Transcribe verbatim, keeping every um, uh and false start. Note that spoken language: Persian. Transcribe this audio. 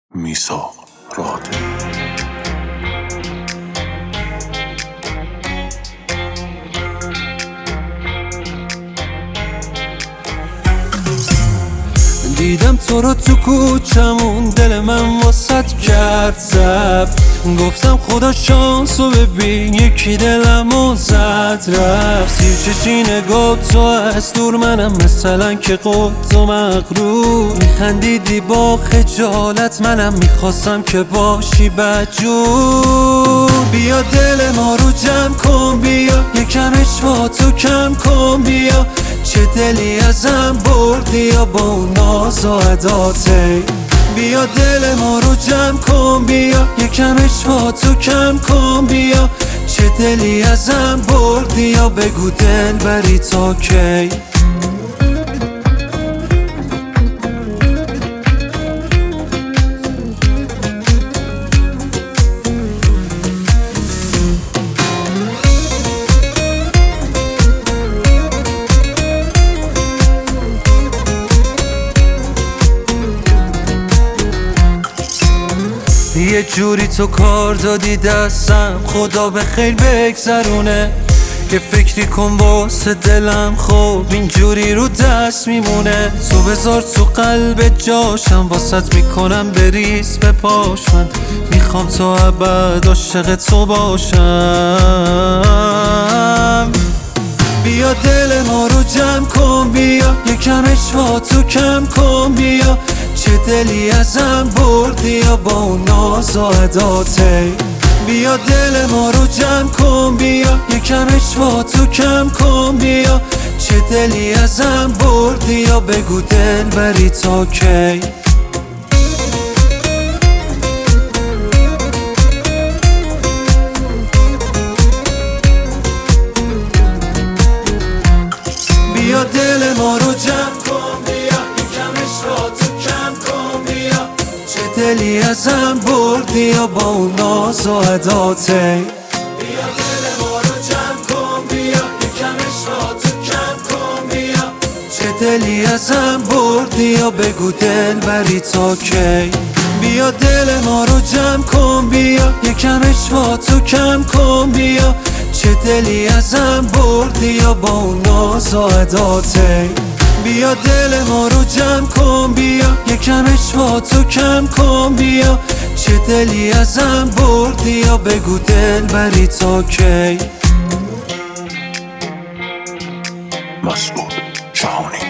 میثاق راد دیدم تو رو تو کوچمون، دل من واسط کرد زفت. گفتم خدا شانسو ببین، یکی دلمو زد رفت. سیر چشی نگاه تو از دور، منم مثلا که قد و مغرور. میخندیدی با خجالت، منم میخواستم که باشی بدجور. بیا دل ما رو جمع کن، بیا یکم اشوا تو کم کن. بیا چه دلی ازم بردی یا با اون ناز و عداته. بیا دل ما رو جمع کن، بیا یکم اشوا تو کم کن. بیا چه دلی ازم بردی یا بگو دل بری تا کی. یه جوری تو کار دادی دستم، خدا به خیر بگذرونه. یه فکری کن واسه دلم، خب اینجوری رو دست میمونه. تو بذار تو قلب جاشم، واسط میکنم بریز به پاش. من میخوام تا ابد عاشق تو باشم. بیا دل ما رو جمع کن، بیا یکم اشوا تو کم کن. بیا چه دلی ازم بردی یا با اون ناز و عداته. بیا دل ما رو جمع کن، بیا یکم اشوا تو کم کن. بیا چه دلی ازم بردی یا بگو دل بری تا کی. بیا دل ما رو جمع کن، بیا یکم اشوا تو کم کن. بیا چه دلی ازم بردی یا با اون ناز و عداته. بیا دل ما رو جمع کن، بیا یکم اشوا تو کم کن. بیا چه دلی ازم بردی یا بگو دل بری تا کی. بیا دل ما رو جمع کن، بیا یکم اشوا تو کم کن. بیا چه دلی ازم بردی یا با اون ناز و عداته. بیا دل ما رو جمع کن، بیا یکم اشوا تو کم کن. بیا چه دلی ازم بردی یا بگو دل بری تا کی. مسعود جهانی.